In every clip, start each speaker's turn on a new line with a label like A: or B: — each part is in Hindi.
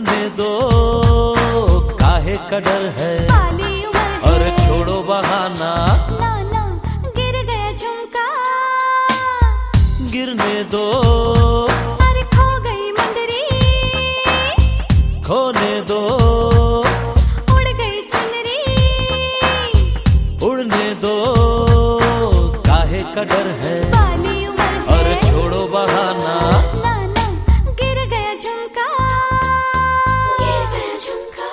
A: उड़ने दो, काहे का डर है, और छोड़ो बहाना।
B: ना ना गिर गया झुमका,
A: गिरने दो,
B: अरे खो गई मुंदरी,
A: खोने दो,
B: उड़ गई चुनरी।
A: उड़ने दो, काहे का डर है,
B: बाली उमर है,
A: और छोड़ो बहाना।
B: ना ना गिर गया झुमका, गिर गया झुमका।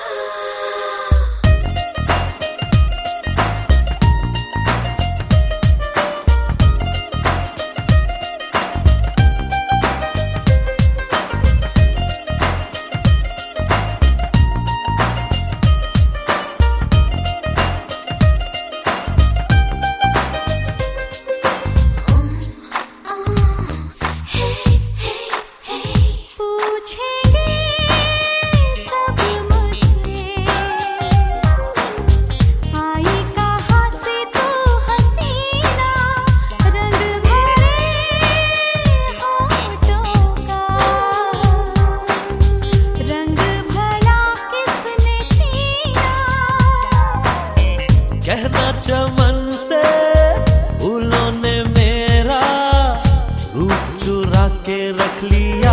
A: कहना चमन से फूलों ने मेरा रूप चुरा के रख लिया।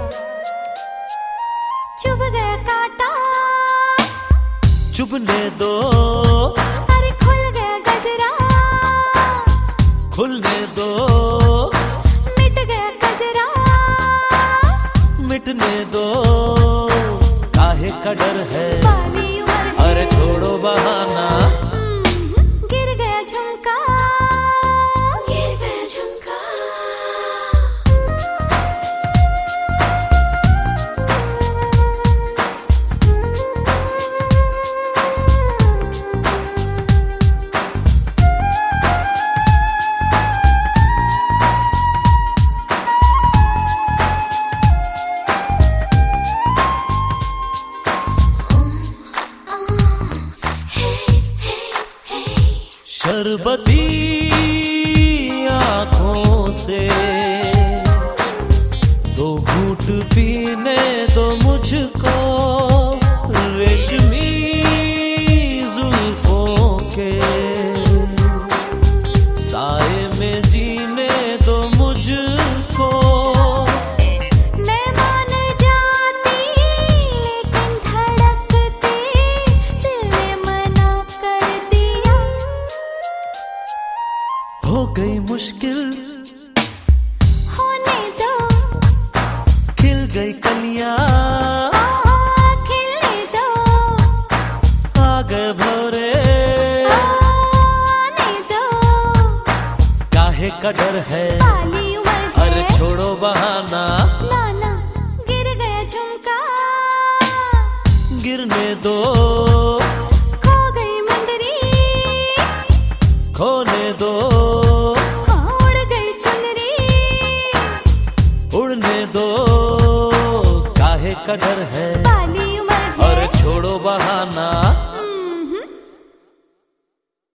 B: चुभ गया कांटा,
A: चुभने दो,
B: अरे खुल गया गजरा,
A: खुलने दो,
B: मिट गया गजरा,
A: मिटने दो, काहे का डर है,
B: बाली उमर है,
A: अरे छोड़ो बहाना।
B: गिर गया झुमका, गिर गया झुमका।
A: शरबती आँखों से दो घूंट पीने दो मुझको, रेशमी जुल्फों के साए में जीने दो मुझको।
B: मैं मान जाती लेकिन धड़कते दिल ने मना कर दिया।
A: हो गई मुश्किल,
B: होने दो,
A: खिल गई कलियां,
B: खिलने दो,
A: आ गए भौरे,
B: आने दो।
A: काहे का डर है,
B: बाली उमर
A: अरे
B: है,
A: छोड़ो बहाना।
B: ना ना गिर गया झुमका,
A: गिरने दो,
B: खो गई मुंदरी,
A: खोने दो,
B: उड़ गई चुनरी।
A: उड़ने दो, काहे का डर है,
B: बाली उमर है,
A: और छोड़ो बहाना।